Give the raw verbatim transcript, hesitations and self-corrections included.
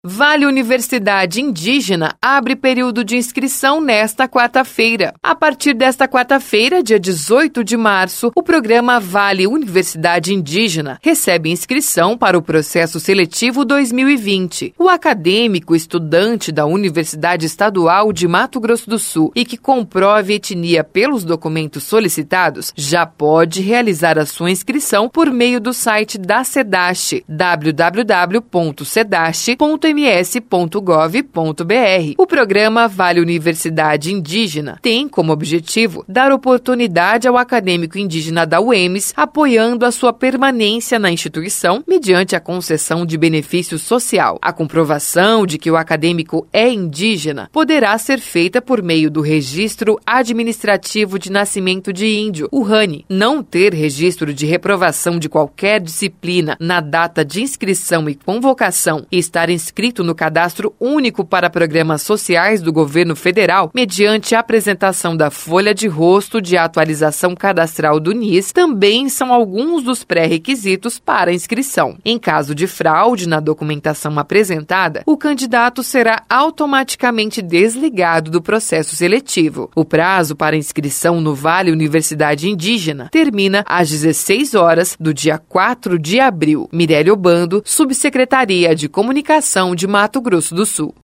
Vale Universidade Indígena abre período de inscrição nesta quarta-feira. A partir desta quarta-feira, dia dezoito de março, o programa Vale Universidade Indígena recebe inscrição para o processo seletivo dois mil e vinte. O acadêmico estudante da Universidade Estadual de Mato Grosso do Sul e que comprove etnia pelos documentos solicitados já pode realizar a sua inscrição por meio do site da SEDASH, w w w ponto sedash ponto m s ponto gov ponto b r. O programa Vale Universidade Indígena tem como objetivo dar oportunidade ao acadêmico indígena da U E M S, apoiando a sua permanência na instituição mediante a concessão de benefício social. A comprovação de que o acadêmico é indígena poderá ser feita por meio do Registro Administrativo de Nascimento de Índio, o R A N I. Não ter registro de reprovação de qualquer disciplina na data de inscrição e convocação e estar inscrito no Cadastro Único para Programas Sociais do Governo Federal, mediante a apresentação da folha de rosto de atualização cadastral do N I S, também são alguns dos pré-requisitos para inscrição. Em caso de fraude na documentação apresentada, o candidato será automaticamente desligado do processo seletivo. O prazo para inscrição no Vale Universidade Indígena termina às dezesseis horas do dia quatro de abril. Mirelle Obando, Subsecretaria de Comunicação de Mato Grosso do Sul.